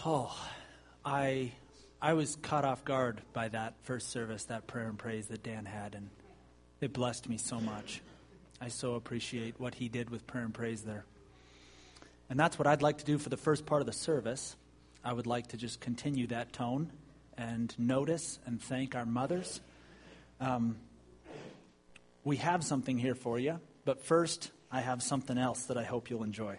Oh, I was caught off guard by that first service, that prayer and praise that Dan had, and it blessed me so much. I so appreciate what he did with prayer and praise there. And that's what I'd like to do for the first part of the service. I would like to just continue that tone and notice and thank our mothers. We have something here for you, but first I have something else that I hope you'll enjoy.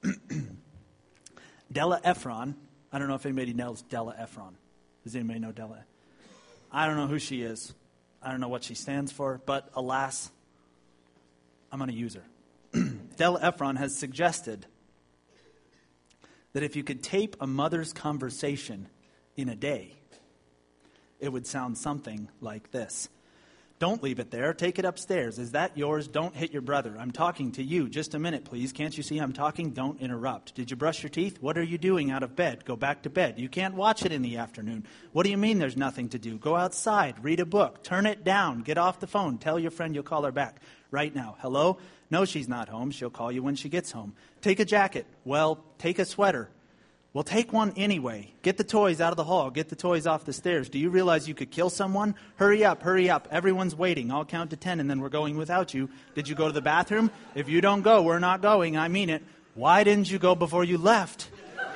Della Ephron. I don't know if anybody knows Della Ephron. Does anybody know Della? I don't know who she is. I don't know what she stands for, but alas, I'm going to use her. Della Ephron has suggested that if you could tape a mother's conversation in a day, it would sound something like this. Don't leave it there. Take it upstairs. Is that yours? Don't hit your brother. I'm talking to you. Just a minute, please. Can't you see I'm talking? Don't interrupt. Did you brush your teeth? What are you doing out of bed? Go back to bed. You can't watch it in the afternoon. What do you mean there's nothing to do? Go outside. Read a book. Turn it down. Get off the phone. Tell your friend you'll call her back right now. Hello? No, she's not home. She'll call you when she gets home. Take a jacket. Well, take a sweater. Well, take one anyway. Get the toys out of the hall. Get the toys off the stairs. Do you realize you could kill someone? Hurry up, hurry up. Everyone's waiting. I'll count to 10 and then we're going without you. Did you go to the bathroom? If you don't go, we're not going. I mean it. Why didn't you go before you left?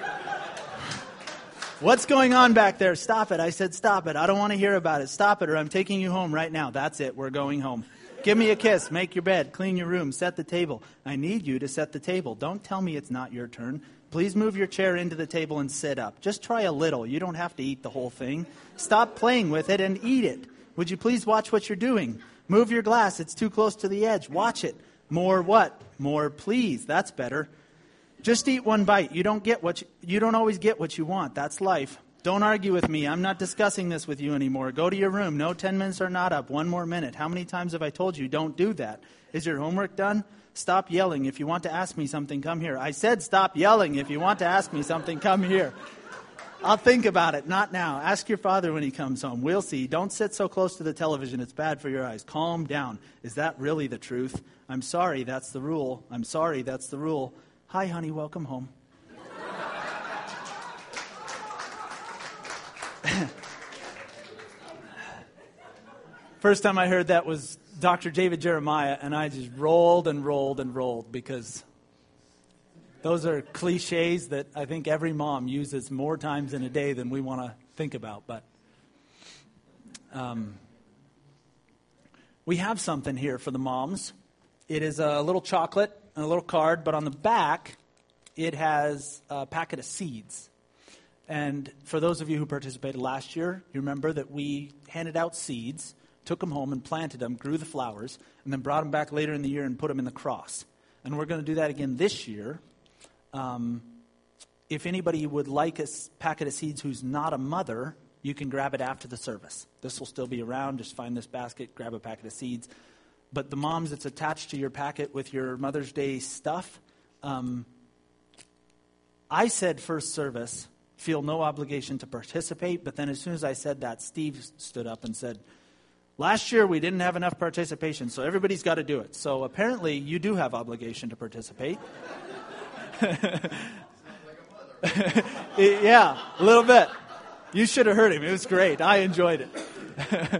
What's going on back there? Stop it. I said stop it. I don't want to hear about it. Stop it or I'm taking you home right now. That's it. We're going home. Give me a kiss. Make your bed. Clean your room. Set the table. I need you to set the table. Don't tell me it's not your turn. Please move your chair into the table and sit up. Just try a little. You don't have to eat the whole thing. Stop playing with it and eat it. Would you please watch what you're doing? Move your glass. It's too close to the edge. Watch it. More what? More please. That's better. Just eat one bite. You don't always get what you want. That's life. Don't argue with me. I'm not discussing this with you anymore. Go to your room. No, 10 minutes are not up. One more minute. How many times have I told you don't do that? Is your homework done? Stop yelling. If you want to ask me something, come here. I said stop yelling. If you want to ask me something, come here. I'll think about it. Not now. Ask your father when he comes home. We'll see. Don't sit so close to the television. It's bad for your eyes. Calm down. Is that really the truth? I'm sorry. That's the rule. I'm sorry. That's the rule. Hi, honey. Welcome home. First time I heard that was Dr. David Jeremiah, and I just rolled and rolled and rolled because those are cliches that I think every mom uses more times in a day than we want to think about. But we have something here for the moms. It is a little chocolate and a little card, but on the back it has a packet of seeds. And for those of you who participated last year, you remember that we handed out seeds, took them home and planted them, grew the flowers, and then brought them back later in the year and put them in the cross. And we're going to do that again this year. If anybody would like a packet of seeds who's not a mother, you can grab it after the service. This will still be around. Just find this basket, grab a packet of seeds. But the moms, it's attached to your packet with your Mother's Day stuff. I said first service, feel no obligation to participate. But then as soon as I said that, Steve stood up and said, last year we didn't have enough participation, so everybody's got to do it. So apparently you do have obligation to participate. Yeah, a little bit. You should have heard him. It was great. I enjoyed it.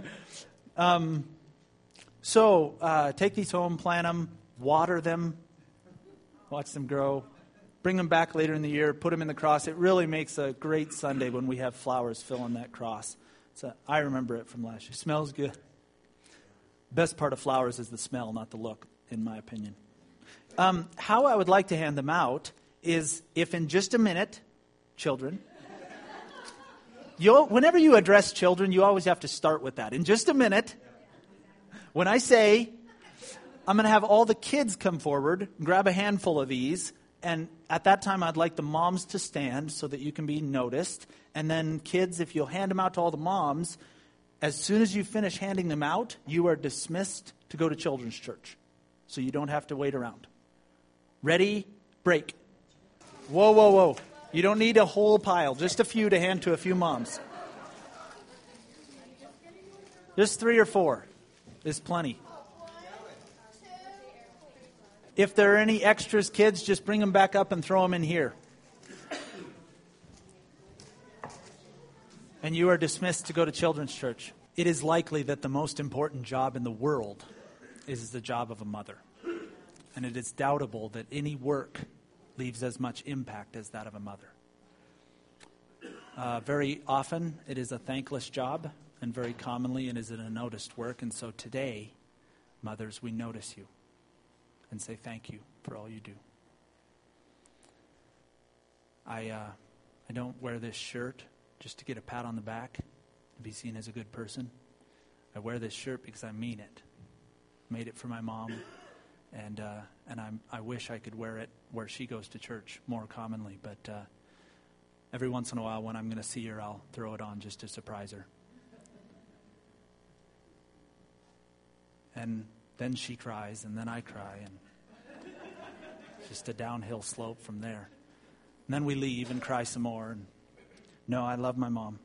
So take these home, plant them, water them, watch them grow. Bring them back later in the year, put them in the cross. It really makes a great Sunday when we have flowers filling that cross. I remember it from last year. Smells good. Best part of flowers is the smell, not the look, in my opinion. How I would like to hand them out is if in just a minute, children, whenever you address children, you always have to start with that. In just a minute, when I say, I'm going to have all the kids come forward, grab a handful of these, and at that time I'd like the moms to stand so that you can be noticed. And then kids, if you'll hand them out to all the moms, as soon as you finish handing them out, you are dismissed to go to children's church. So you don't have to wait around. Ready? Break. Whoa, whoa, whoa. You don't need a whole pile. Just a few to hand to a few moms. Just 3 or 4 is plenty. If there are any extras, kids, just bring them back up and throw them in here. and you are dismissed to go to children's church. It is likely that the most important job in the world is the job of a mother. And it is doubtable that any work leaves as much impact as that of a mother. Very often it is a thankless job, and very commonly it is an unnoticed work. And so today, mothers, we notice you and say thank you for all you do. I don't wear this shirt just to get a pat on the back and be seen as a good person. I wear this shirt because I mean it. Made it for my mom, and I wish I could wear it where she goes to church more commonly. But every once in a while when I'm going to see her, I'll throw it on just to surprise her. And then she cries, and then I cry, and it's just a downhill slope from there. And then we leave and cry some more. And no, I love my mom.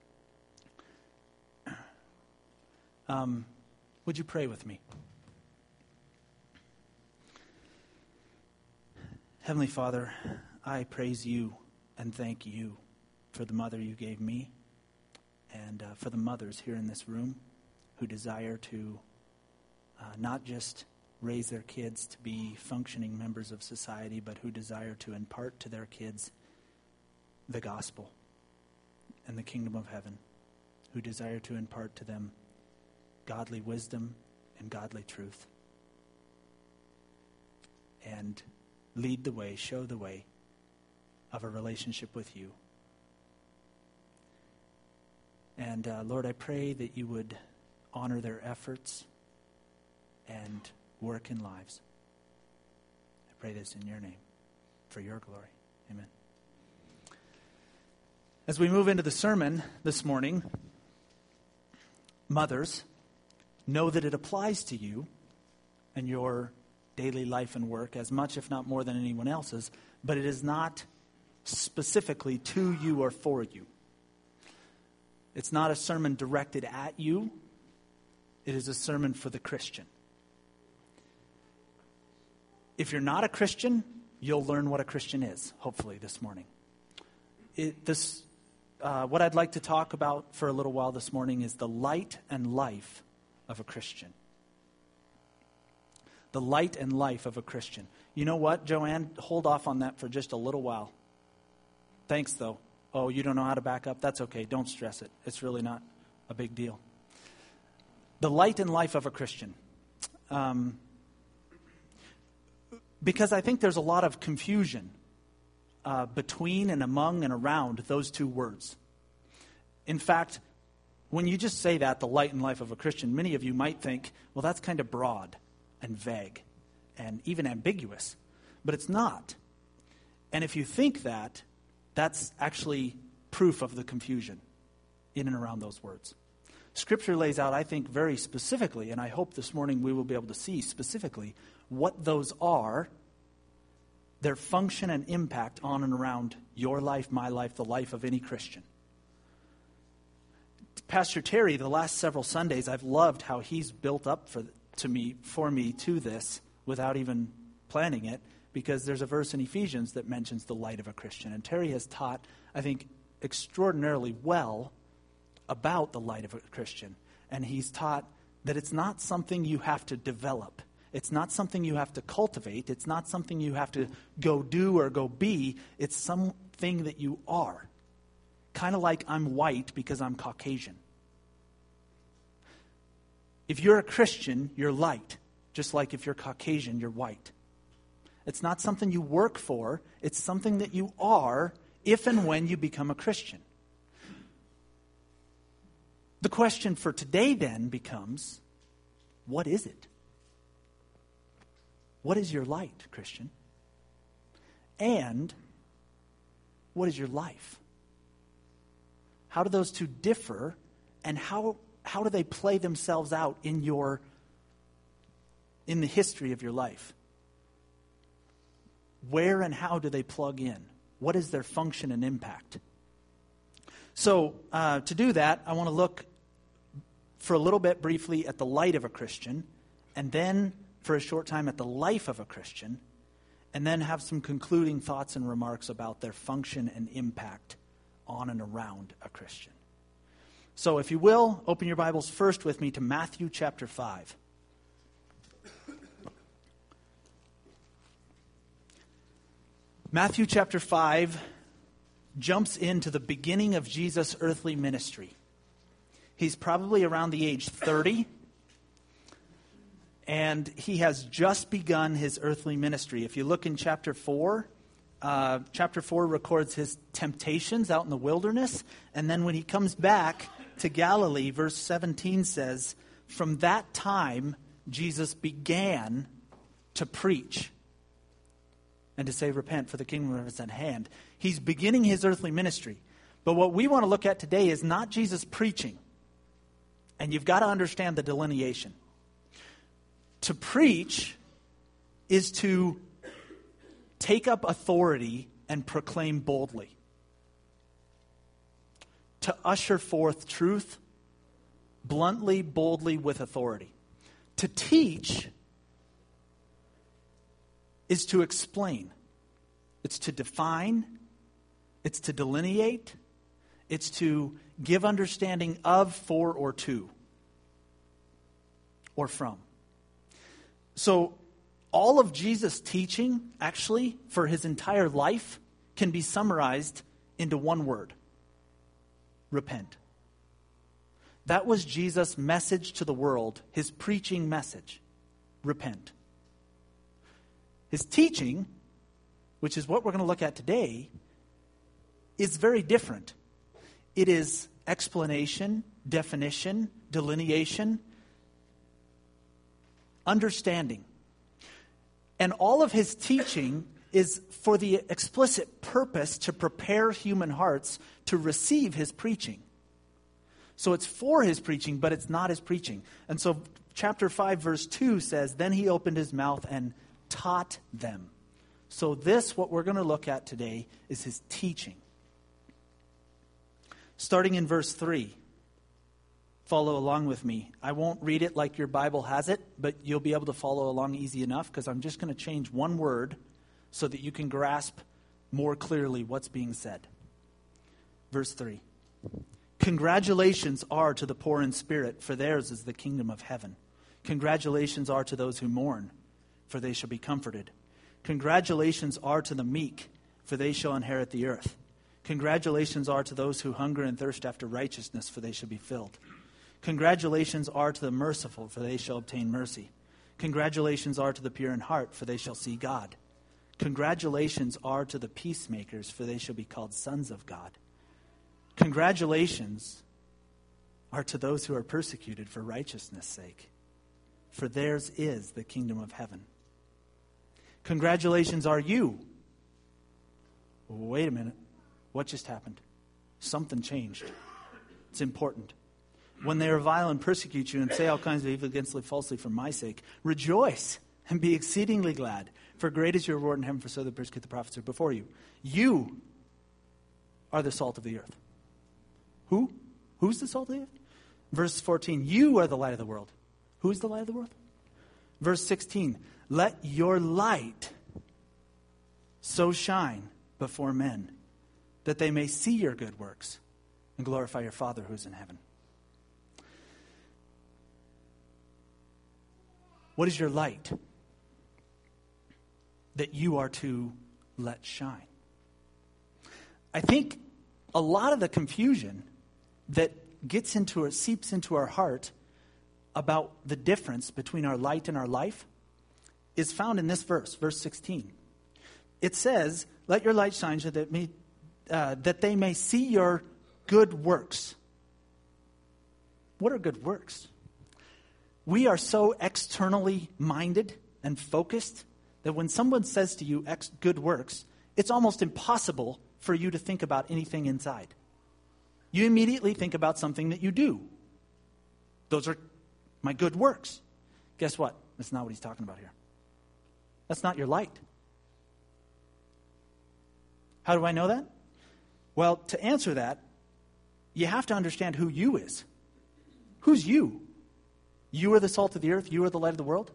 Would you pray with me? Heavenly Father, I praise you and thank you for the mother you gave me, and for the mothers here in this room who desire to not just raise their kids to be functioning members of society, but who desire to impart to their kids the gospel and the kingdom of heaven, who desire to impart to them godly wisdom and godly truth, and lead the way, show the way of a relationship with you. And Lord, I pray that you would honor their efforts and work in lives. I pray this in your name, for your glory. Amen. As we move into the sermon this morning, mothers, know that it applies to you and your daily life and work as much, if not more, than anyone else's, but it is not specifically to you or for you. It's not a sermon directed at you. It is a sermon for the Christian. If you're not a Christian, you'll learn what a Christian is, hopefully, this morning. What I'd like to talk about for a little while this morning is the light and life of a Christian. The light and life of a Christian. You know what, Joanne? Hold off on that for just a little while. Thanks, though. Oh, you don't know how to back up? That's okay. Don't stress it. It's really not a big deal. The light and life of a Christian. Because I think there's a lot of confusion between and among and around those two words. In fact, when you just say that, the light and life of a Christian, many of you might think, well, that's kind of broad and vague and even ambiguous. But it's not. And if you think that, that's actually proof of the confusion in and around those words. Scripture lays out, I think, very specifically, and I hope this morning we will be able to see specifically what those are, their function and impact on and around your life, my life, the life of any Christian. Pastor Terry, the last several Sundays, I've loved how he's built up for me to this without even planning it, because there's a verse in Ephesians that mentions the light of a Christian. And Terry has taught, I think, extraordinarily well about the light of a Christian. And he's taught that it's not something you have to develop. It's not something you have to cultivate. It's not something you have to go do or go be. It's something that you are. Kind of like I'm white because I'm Caucasian. If you're a Christian, you're light. Just like if you're Caucasian, you're white. It's not something you work for. It's something that you are if and when you become a Christian. The question for today then becomes, what is it? What is your light, Christian? And what is your life? How do those two differ, and how do they play themselves out in the history of your life? Where and how do they plug in? What is their function and impact? So to do that, I want to look for a little bit briefly at the light of a Christian, and then for a short time at the life of a Christian, and then have some concluding thoughts and remarks about their function and impact on and around a Christian. So if you will, open your Bibles first with me to Matthew chapter 5. Matthew chapter 5 jumps into the beginning of Jesus' earthly ministry. He's probably around the age 30, and he has just begun his earthly ministry. If you look in chapter 4 records his temptations out in the wilderness, and then when he comes back to Galilee, verse 17 says, from that time Jesus began to preach and to say, repent, for the kingdom is at hand. He's beginning his earthly ministry. But what we want to look at today is not Jesus preaching. And you've got to understand the delineation. To preach is to take up authority and proclaim boldly. To usher forth truth bluntly, boldly, with authority. To teach is to explain. It's to define. It's to delineate. It's to give understanding of, for, or to, or from. So all of Jesus' teaching, actually, for his entire life, can be summarized into one word: repent. That was Jesus' message to the world, his preaching message: repent. His teaching, which is what we're going to look at today, is very different. It is explanation, definition, delineation, understanding. And all of his teaching is for the explicit purpose to prepare human hearts to receive his preaching. So it's for his preaching, but it's not his preaching. And so chapter 5, verse 2 says, then he opened his mouth and taught them. So this, what we're going to look at today, is his teaching. Starting in verse 3. Follow along with me. I won't read it like your Bible has it, but you'll be able to follow along easy enough, because I'm just going to change one word so that you can grasp more clearly what's being said. Verse 3. Congratulations are to the poor in spirit, for theirs is the kingdom of heaven. Congratulations are to those who mourn, for they shall be comforted. Congratulations are to the meek, for they shall inherit the earth. Congratulations are to those who hunger and thirst after righteousness, for they shall be filled. Congratulations are to the merciful, for they shall obtain mercy. Congratulations are to the pure in heart, for they shall see God. Congratulations are to the peacemakers, for they shall be called sons of God. Congratulations are to those who are persecuted for righteousness' sake, for theirs is the kingdom of heaven. Congratulations are you. Wait a minute. What just happened? Something changed. It's important. When they revile and persecute you and say all kinds of evil against you falsely for my sake, rejoice and be exceedingly glad, for great is your reward in heaven, for so they persecute the prophets who are before you. You are the salt of the earth. Who? Who's the salt of the earth? Verse 14, you are the light of the world. Who's the light of the world? Verse 16, let your light so shine before men that they may see your good works and glorify your Father who is in heaven. What is your light that you are to let shine? I think a lot of the confusion that seeps into our heart about the difference between our light and our life is found in this verse, verse 16. It says, let your light shine so that they may see your good works. What are good works? We are so externally minded and focused that when someone says to you good works, it's almost impossible for you to think about anything inside. You immediately think about something that you do. Those are my good works. Guess what? That's not what he's talking about here. That's not your light. How do I know that? Well, to answer that, you have to understand who you is. Who's you? You are the salt of the earth. You are the light of the world.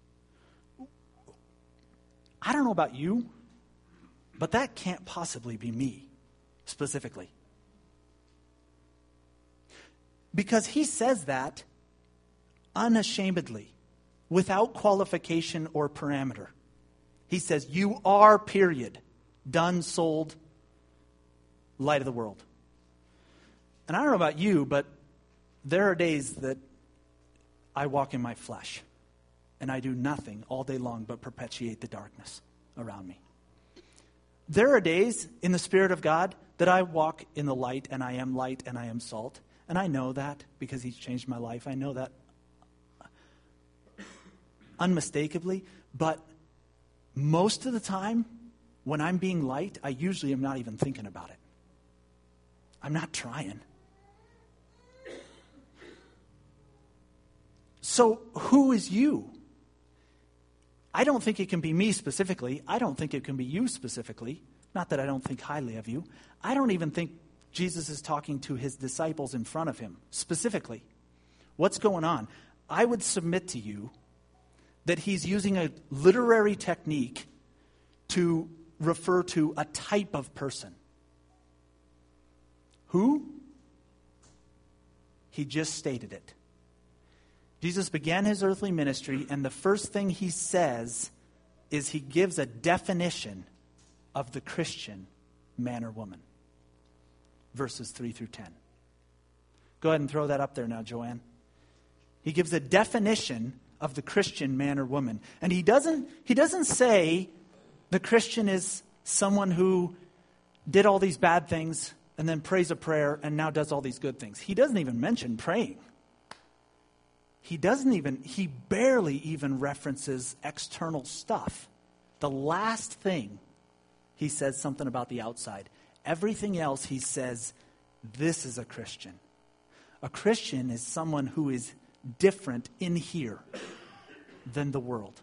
I don't know about you, but that can't possibly be me, specifically. Because he says that unashamedly, without qualification or parameter. He says, you are, period, done, sold, light of the world. And I don't know about you, but there are days that I walk in my flesh, and I do nothing all day long but perpetuate the darkness around me. There are days in the Spirit of God that I walk in the light, and I am salt. And I know that because he's changed my life. I know that unmistakably. But most of the time, when I'm being light, I usually am not even thinking about it. I'm not trying. So who is you? I don't think it can be me specifically. I don't think it can be you specifically. Not that I don't think highly of you. I don't even think Jesus is talking to his disciples in front of him specifically. What's going on? I would submit to you that he's using a literary technique to refer to a type of person. Who? He just stated it. Jesus began his earthly ministry, and the first thing he says is he gives a definition of the Christian man or woman. Verses 3 through 10. Go ahead and throw that up there now, Joanne. He gives a definition of the Christian man or woman. And he doesn't say the Christian is someone who did all these bad things and then prays a prayer and now does all these good things. He doesn't even mention praying. He barely even references external stuff. The last thing, he says something about the outside. Everything else, he says, this is a Christian. A Christian is someone who is different in here than the world.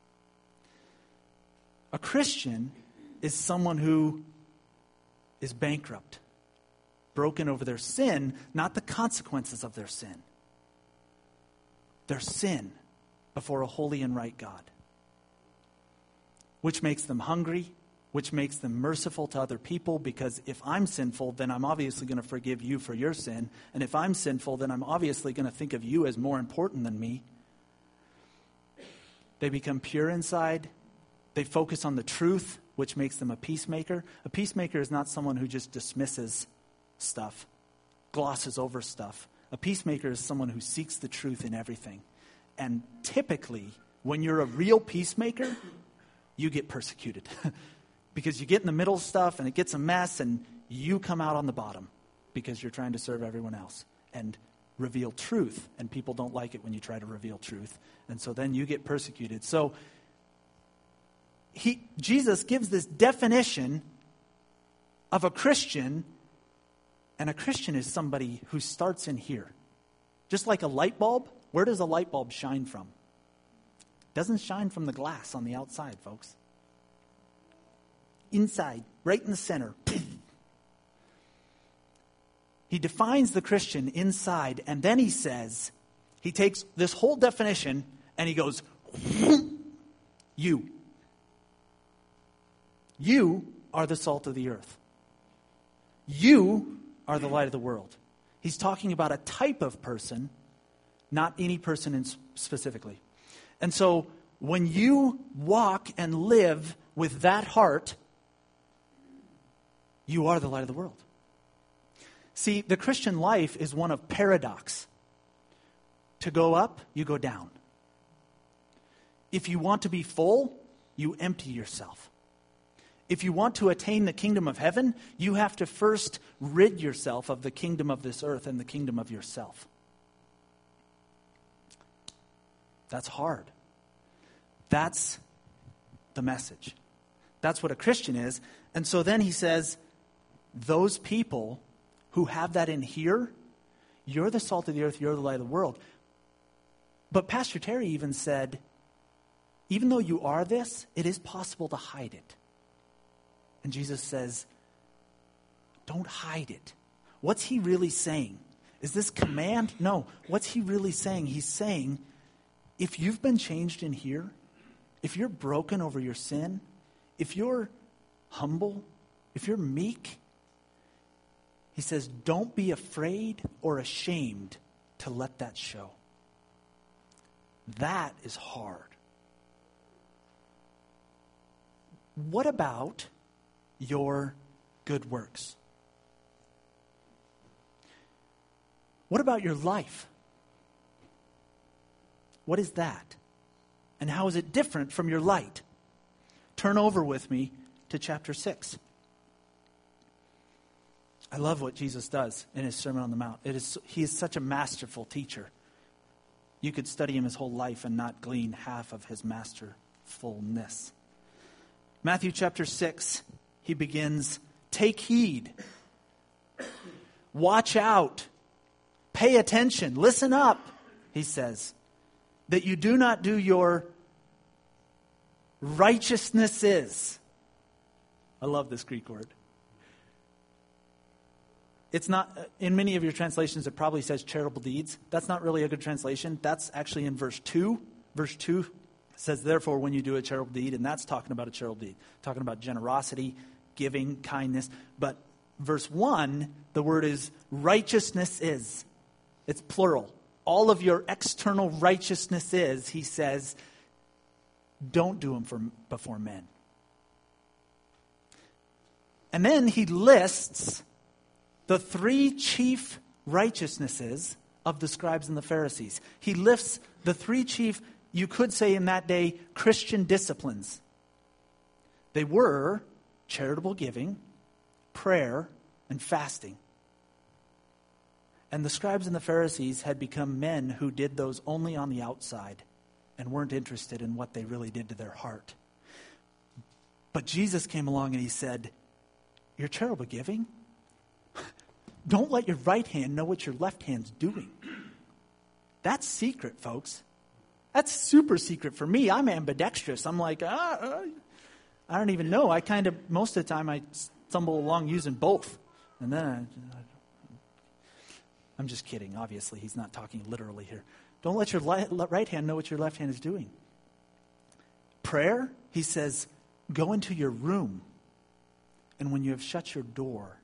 A Christian is someone who is bankrupt, broken over their sin, not the consequences of their sin. Their sin before a holy and right God, which makes them hungry, which makes them merciful to other people, because if I'm sinful, then I'm obviously going to forgive you for your sin. And if I'm sinful, then I'm obviously going to think of you as more important than me. They become pure inside. They focus on the truth, which makes them a peacemaker. A peacemaker is not someone who just dismisses stuff, glosses over stuff. A peacemaker is someone who seeks the truth in everything. And typically, when you're a real peacemaker, you get persecuted. Because you get in the middle of stuff and it gets a mess and you come out on the bottom because you're trying to serve everyone else and reveal truth. And people don't like it when you try to reveal truth. And so then you get persecuted. So Jesus gives this definition of a Christian, and a Christian is somebody who starts in here. Just like a light bulb, where does a light bulb shine from? It doesn't shine from the glass on the outside, folks. Inside, right in the center. He defines the Christian inside, and then he says, he takes this whole definition and he goes, you. You are the salt of the earth. You are the light of the world. He's talking about a type of person, not any person specifically. And so when you walk and live with that heart, you are the light of the world. See, the Christian life is one of paradox. To go up, you go down. If you want to be full, you empty yourself. If you want to attain the kingdom of heaven, you have to first rid yourself of the kingdom of this earth and the kingdom of yourself. That's hard. That's the message. That's what a Christian is. And so then he says, those people who have that in here, you're the salt of the earth, you're the light of the world. But Pastor Terry even said, even though you are this, it is possible to hide it. And Jesus says, don't hide it. What's he really saying? Is this command? No. What's he really saying? He's saying, if you've been changed in here, if you're broken over your sin, if you're humble, if you're meek, He says, don't be afraid or ashamed to let that show. That is hard. What about your good works? What about your life? What is that? And how is it different from your light? Turn over with me to chapter 6. I love what Jesus does in his Sermon on the Mount. He is such a masterful teacher. You could study him his whole life and not glean half of his masterfulness. Matthew chapter 6, he begins, take heed, watch out, pay attention, listen up, he says, that you do not do your righteousnesses. I love this Greek word. It's not, in many of your translations, it probably says charitable deeds. That's not really a good translation. That's actually in verse 2. Verse 2 says, therefore, when you do a charitable deed, and that's talking about a charitable deed, talking about generosity, giving, kindness. But verse 1, the word is righteousness is. It's plural. All of your external righteousness is, he says, don't do them before men. And then he lists the three chief righteousnesses of the scribes and the Pharisees. He lists the three chief, you could say in that day, Christian disciplines. They were charitable giving, prayer, and fasting. And the scribes and the Pharisees had become men who did those only on the outside and weren't interested in what they really did to their heart. But Jesus came along and he said, your charitable giving? Don't let your right hand know what your left hand's doing. That's secret, folks. That's super secret for me. I'm ambidextrous. I'm like, I don't even know. Most of the time, I stumble along using both. And then I'm just kidding. Obviously, he's not talking literally here. Don't let your right hand know what your left hand is doing. Prayer, he says, go into your room. And when you have shut your door,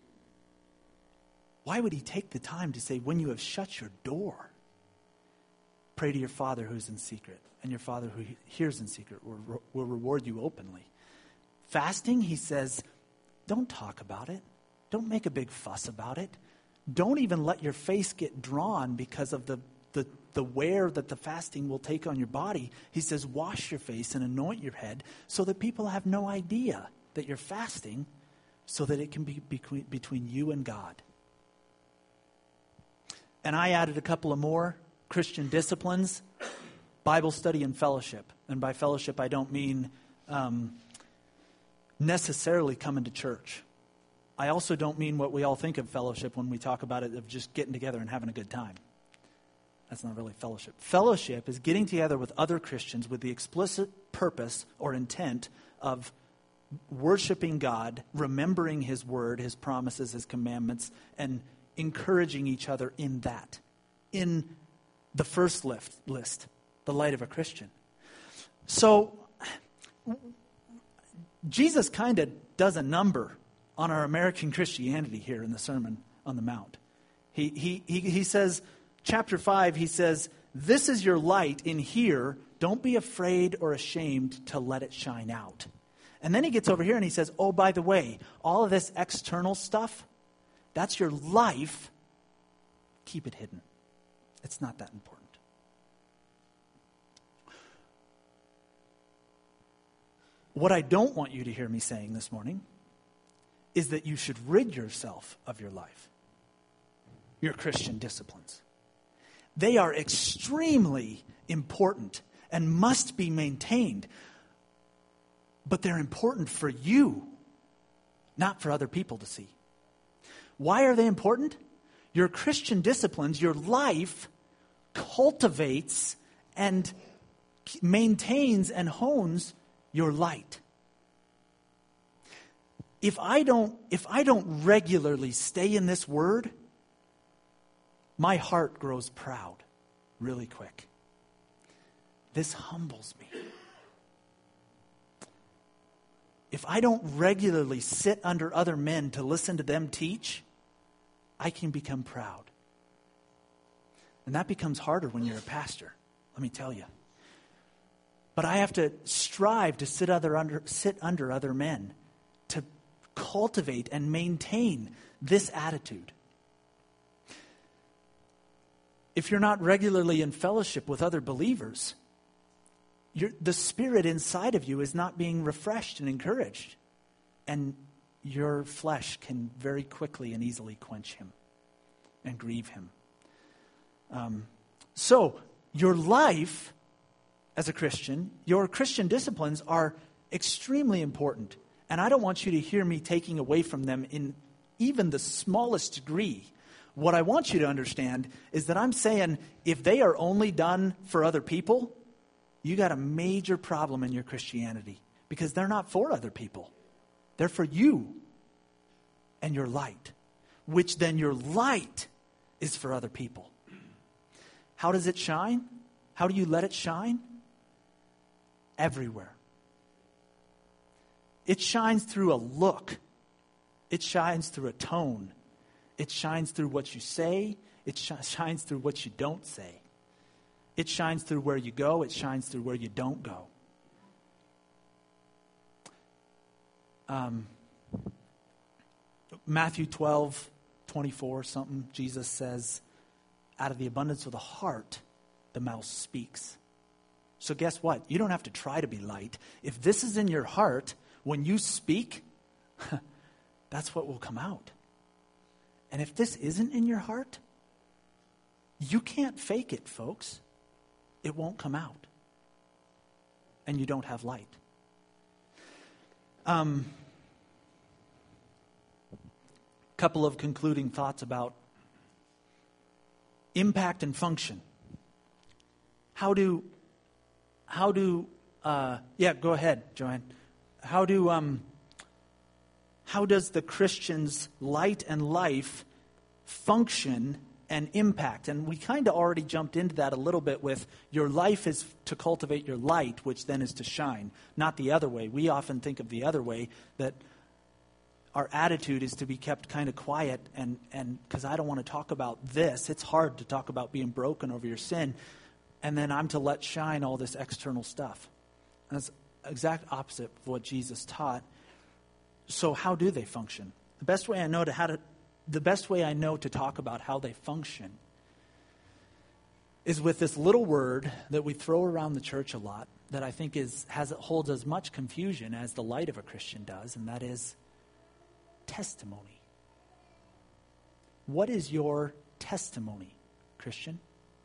why would he take the time to say, when you have shut your door, pray to your Father who's in secret, and your Father who hears in secret will reward you openly. Fasting, he says, don't talk about it. Don't make a big fuss about it. Don't even let your face get drawn because of the wear that the fasting will take on your body. He says, wash your face and anoint your head so that people have no idea that you're fasting, so that it can be between you and God. And I added a couple of more Christian disciplines, Bible study and fellowship. And by fellowship, I don't mean necessarily coming to church. I also don't mean what we all think of fellowship when we talk about it, of just getting together and having a good time. That's not really fellowship. Fellowship is getting together with other Christians with the explicit purpose or intent of worshiping God, remembering his word, his promises, his commandments, and encouraging each other in that. In the first list, the light of a Christian. So, Jesus kind of does a number on our American Christianity here in the Sermon on the Mount. He says, chapter 5, he says, this is your light in here. Don't be afraid or ashamed to let it shine out. And then he gets over here and he says, oh, by the way, all of this external stuff, that's your life. Keep it hidden. It's not that important. What I don't want you to hear me saying this morning is that you should rid yourself of your life, your Christian disciplines. They are extremely important and must be maintained. But they're important for you, not for other people to see. Why are they important? Your Christian disciplines, your life cultivates and maintains and hones your light. If I don't regularly stay in this word, my heart grows proud really quick. This humbles me. If I don't regularly sit under other men to listen to them teach, I can become proud. And that becomes harder when you're a pastor, let me tell you. But I have to strive to sit under other men, to cultivate and maintain this attitude. If you're not regularly in fellowship with other believers, the spirit inside of you is not being refreshed and encouraged. And your flesh can very quickly and easily quench him and grieve him. So your life as a Christian, your Christian disciplines are extremely important. And I don't want you to hear me taking away from them in even the smallest degree. What I want you to understand is that I'm saying if they are only done for other people, you got a major problem in your Christianity, because they're not for other people. They're for you and your light, which then your light is for other people. How does it shine? How do you let it shine? Everywhere. It shines through a look. It shines through a tone. It shines through what you say. It shines through what you don't say. It shines through where you go. It shines through where you don't go. Matthew 12:24 something, Jesus says, out of the abundance of the heart, the mouth speaks. So guess what? You don't have to try to be light. If this is in your heart, when you speak, that's what will come out. And if this isn't in your heart, you can't fake it, folks. It won't come out. And you don't have light. Couple of concluding thoughts about impact and function. How do go ahead, Joanne. How does the Christian's light and life function and impact? And we kind of already jumped into that a little bit with your life is to cultivate your light, which then is to shine, not the other way. We often think of the other way, that our attitude is to be kept kind of quiet, and because I don't want to talk about this. It's hard to talk about being broken over your sin, and then I'm to let shine all this external stuff. And that's the exact opposite of what Jesus taught. So how do they function? The best way I know to talk about how they function is with this little word that we throw around the church a lot, that I think holds as much confusion as the light of a Christian does, and that is testimony. What is your testimony, Christian?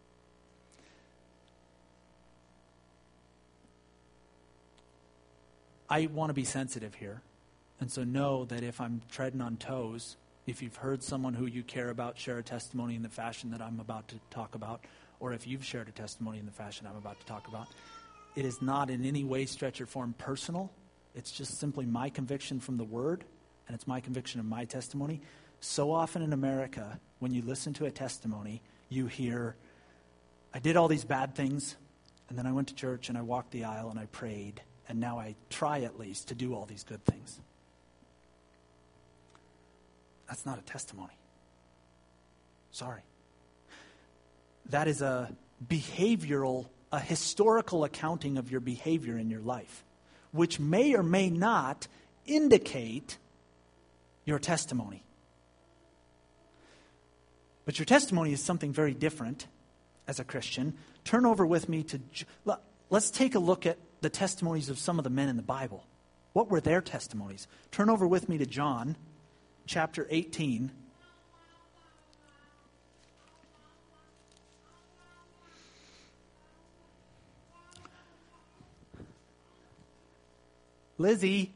I want to be sensitive here. And so know that if I'm treading on toes, if you've heard someone who you care about share a testimony in the fashion that I'm about to talk about, or if you've shared a testimony in the fashion I'm about to talk about, it is not in any way, stretch, or form personal. It's just simply my conviction from the Word, and it's my conviction of my testimony. So often in America, when you listen to a testimony, you hear, I did all these bad things, and then I went to church, and I walked the aisle, and I prayed, and now I try at least to do all these good things. That's not a testimony. Sorry. That is a historical accounting of your behavior in your life, which may or may not indicate your testimony. But your testimony is something very different as a Christian. Turn over with me to, let's take a look at the testimonies of some of the men in the Bible. What were their testimonies? Turn over with me to John chapter 18. Lizzie,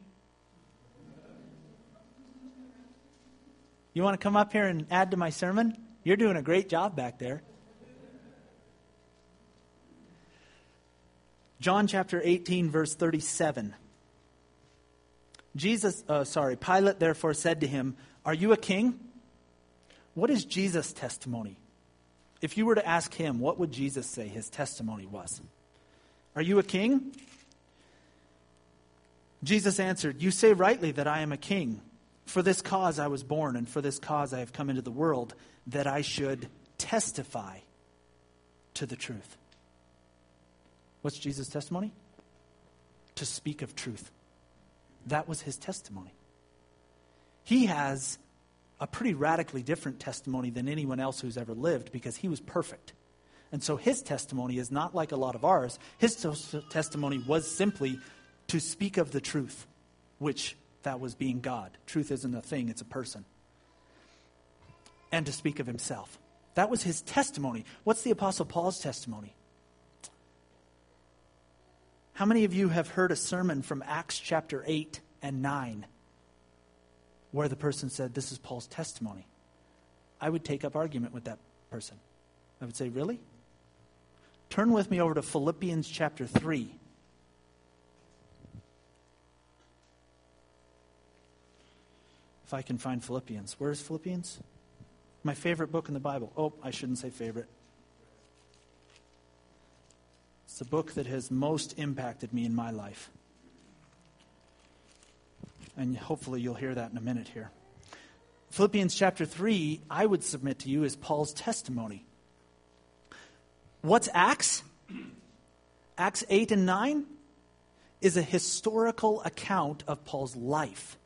you want to come up here and add to my sermon? You're doing a great job back there. John chapter 18, verse 37. Pilate therefore said to him, "Are you a king?" What is Jesus' testimony? If you were to ask him, what would Jesus say his testimony was? Are you a king? Jesus answered, "You say rightly that I am a king. For this cause I was born, and for this cause I have come into the world, that I should testify to the truth. What's Jesus' testimony? To speak of truth. That was his testimony. He has a pretty radically different testimony than anyone else who's ever lived because he was perfect. And so his testimony is not like a lot of ours. His testimony was simply to speak of the truth, which that was being God. Truth isn't a thing, it's a person. And to speak of himself. That was his testimony. What's the Apostle Paul's testimony? How many of you have heard a sermon from Acts chapter 8 and 9 where the person said, this is Paul's testimony? I would take up argument with that person. I would say, really? Turn with me over to Philippians chapter 3. If I can find Philippians. Where is Philippians? My favorite book in the Bible. Oh, I shouldn't say favorite. It's the book that has most impacted me in my life. And hopefully you'll hear that in a minute here. Philippians chapter 3, I would submit to you, is Paul's testimony. What's Acts? Acts 8 and 9 is a historical account of Paul's life.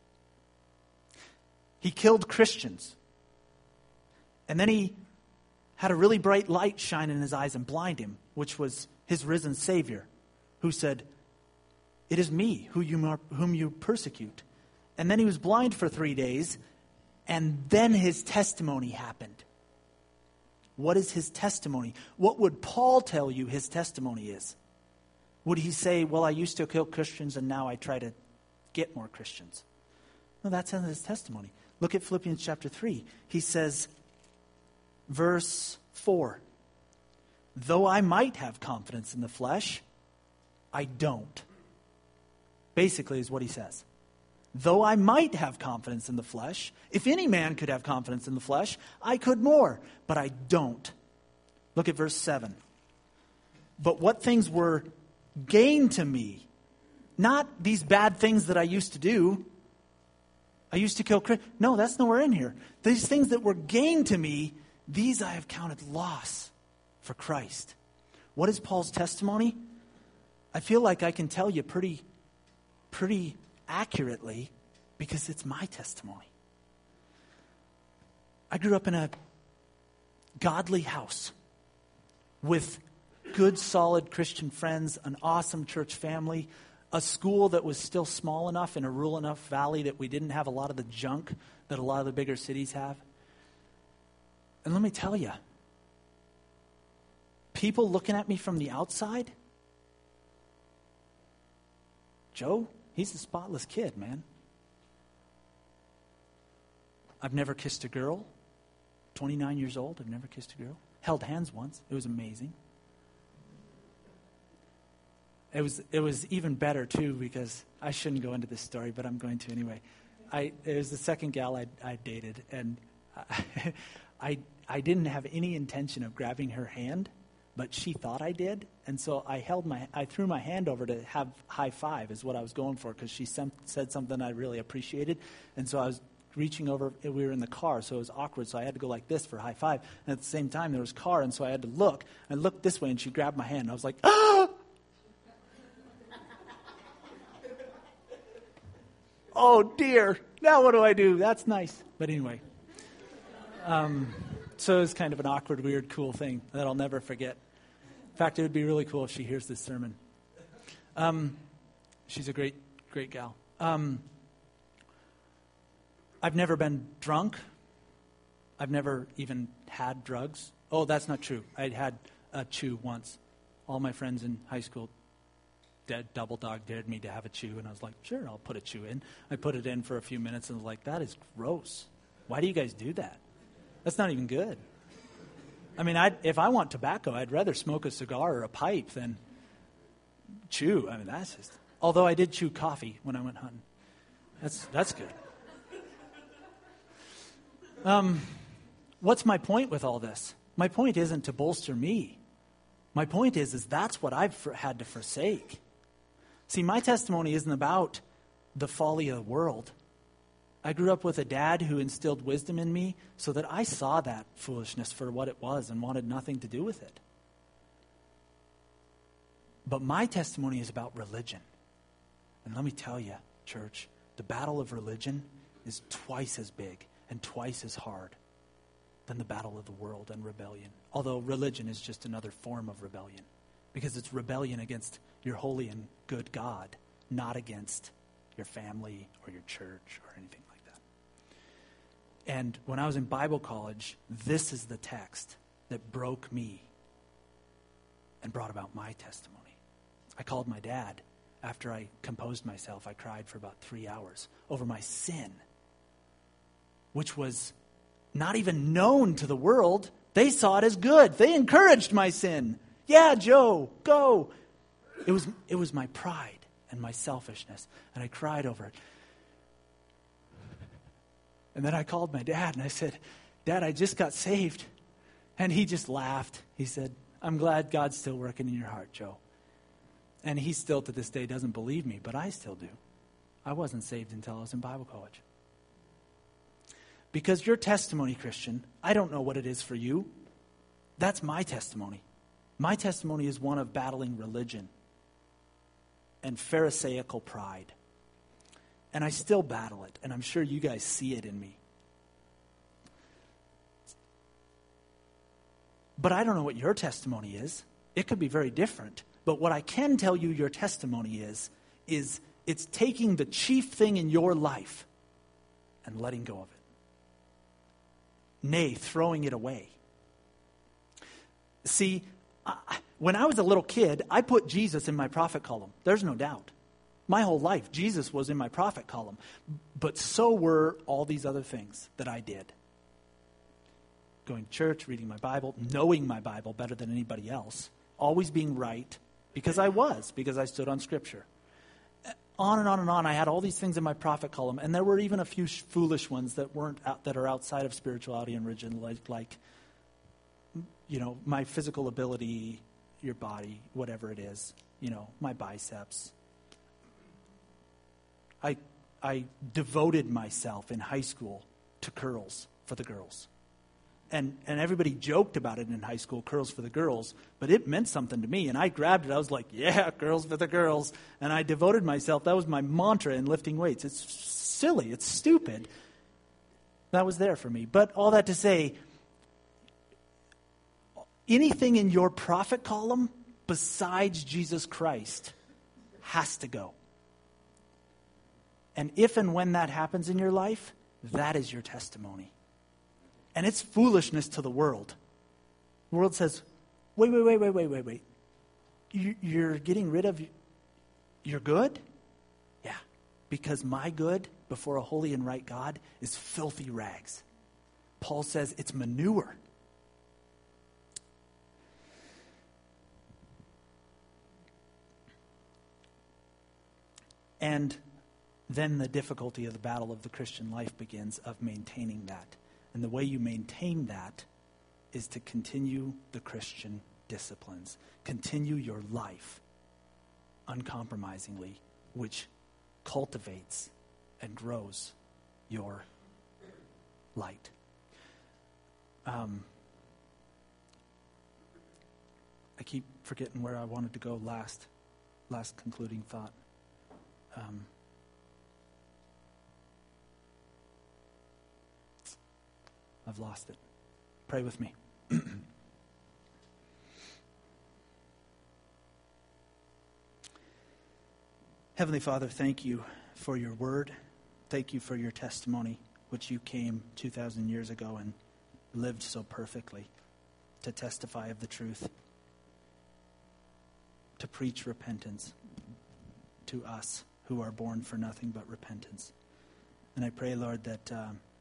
He killed Christians. And then he had a really bright light shine in his eyes and blind him, which was his risen Savior, who said, it is me whom you persecute. And then he was blind for 3 days, and then his testimony happened. What is his testimony? What would Paul tell you his testimony is? Would he say, well, I used to kill Christians and now I try to get more Christians? No, that's in his testimony. Look at Philippians chapter 3. He says, verse 4, though I might have confidence in the flesh, I don't. Basically is what he says. Though I might have confidence in the flesh, if any man could have confidence in the flesh, I could more, but I don't. Look at verse 7. But what things were gain to me, not these bad things that I used to do. I used to kill Christians. No, that's nowhere in here. These things that were gain to me, these I have counted loss for Christ. What is Paul's testimony? I feel like I can tell you pretty accurately because it's my testimony. I grew up in a godly house with good, solid Christian friends, an awesome church family, a school that was still small enough in a rural enough valley that we didn't have a lot of the junk that a lot of the bigger cities have. And let me tell you, people looking at me from the outside, Joe, he's a spotless kid, man. I've never kissed a girl. 29 years old, I've never kissed a girl. Held hands once. It was amazing. It was even better, too, because I shouldn't go into this story, but I'm going to anyway. It was the second gal I dated, and I didn't have any intention of grabbing her hand, but she thought I did, and so I threw my hand over to have high five is what I was going for, because she said something I really appreciated, and so I was reaching over. We were in the car, so it was awkward, so I had to go like this for high five, and at the same time there was car, and so I had to look. I looked this way, and she grabbed my hand, and I was like, ah! Oh dear, now what do I do? That's nice. But anyway, so it was kind of an awkward, weird, cool thing that I'll never forget. In fact, it would be really cool if she hears this sermon. She's a great, great gal. I've never been drunk. I've never even had drugs. Oh, that's not true. I'd had a chew once. All my friends in high school double dog dared me to have a chew, and I was like, sure, I'll put a chew in. I put it in for a few minutes and was like, that is gross. Why do you guys do that? That's not even good. I mean, if I want tobacco, I'd rather smoke a cigar or a pipe than chew. I mean, that's just... Although I did chew coffee when I went hunting. That's good. What's my point with all this? My point isn't to bolster me. My point is that's what I've had to forsake. See, my testimony isn't about the folly of the world. I grew up with a dad who instilled wisdom in me so that I saw that foolishness for what it was and wanted nothing to do with it. But my testimony is about religion. And let me tell you, church, the battle of religion is twice as big and twice as hard than the battle of the world and rebellion. Although religion is just another form of rebellion, because it's rebellion against your holy and good God, not against your family or your church or anything like that. And when I was in Bible college, this is the text that broke me and brought about my testimony. I called my dad. After I composed myself, I cried for about 3 hours over my sin, which was not even known to the world. They saw it as good. They encouraged my sin. Yeah, Joe, go. It was my pride and my selfishness, and I cried over it. And then I called my dad, and I said, Dad, I just got saved. And he just laughed. He said, I'm glad God's still working in your heart, Joe. And he still to this day doesn't believe me, but I still do. I wasn't saved until I was in Bible college. Because your testimony, Christian, I don't know what it is for you. That's my testimony. My testimony is one of battling religion and Pharisaical pride. And I still battle it, and I'm sure you guys see it in me. But I don't know what your testimony is. It could be very different. But what I can tell you your testimony is it's taking the chief thing in your life and letting go of it. Nay, throwing it away. See, when I was a little kid, I put Jesus in my prophet column. There's no doubt. My whole life, Jesus was in my prophet column. But so were all these other things that I did. Going to church, reading my Bible, knowing my Bible better than anybody else, always being right, because I stood on Scripture. On and on and on, I had all these things in my prophet column, and there were even a few foolish ones that that are outside of spirituality and religion, like my physical ability, your body, whatever it is, my biceps. I devoted myself in high school to curls for the girls. And everybody joked about it in high school, curls for the girls, but it meant something to me. And I grabbed it. I was like, yeah, curls for the girls. And I devoted myself. That was my mantra in lifting weights. It's silly. It's stupid. That was there for me. But all that to say, anything in your prophet column besides Jesus Christ has to go. And if and when that happens in your life, that is your testimony. And it's foolishness to the world. The world says, wait. You're getting rid of your good? Yeah, because my good before a holy and right God is filthy rags. Paul says it's manure. And then the difficulty of the battle of the Christian life begins, of maintaining that. And the way you maintain that is to continue the Christian disciplines. Continue your life uncompromisingly, which cultivates and grows your light. I keep forgetting where I wanted to go last concluding thought. I've lost it. Pray with me. Heavenly Father, thank you for your word. Thank you for your testimony, which you came 2,000 years ago and lived so perfectly to testify of the truth, to preach repentance to us who are born for nothing but repentance. And I pray, Lord, that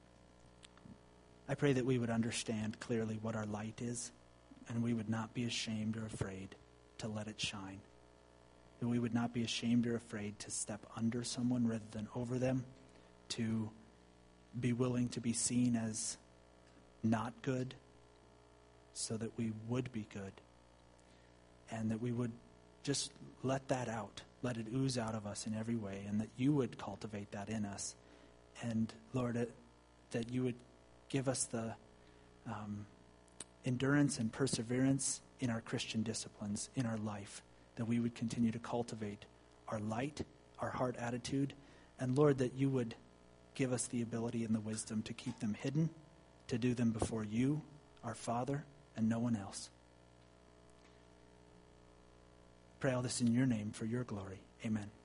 we would understand clearly what our light is, and we would not be ashamed or afraid to let it shine. That we would not be ashamed or afraid to step under someone rather than over them, to be willing to be seen as not good so that we would be good, and that we would just let that out, let it ooze out of us in every way, and that you would cultivate that in us, And Lord, that you would give us the endurance and perseverance in our Christian disciplines, in our life, that we would continue to cultivate our light, our heart attitude, and Lord, that you would give us the ability and the wisdom to keep them hidden, to do them before you, our Father, and no one else. Pray all this in your name for your glory. Amen.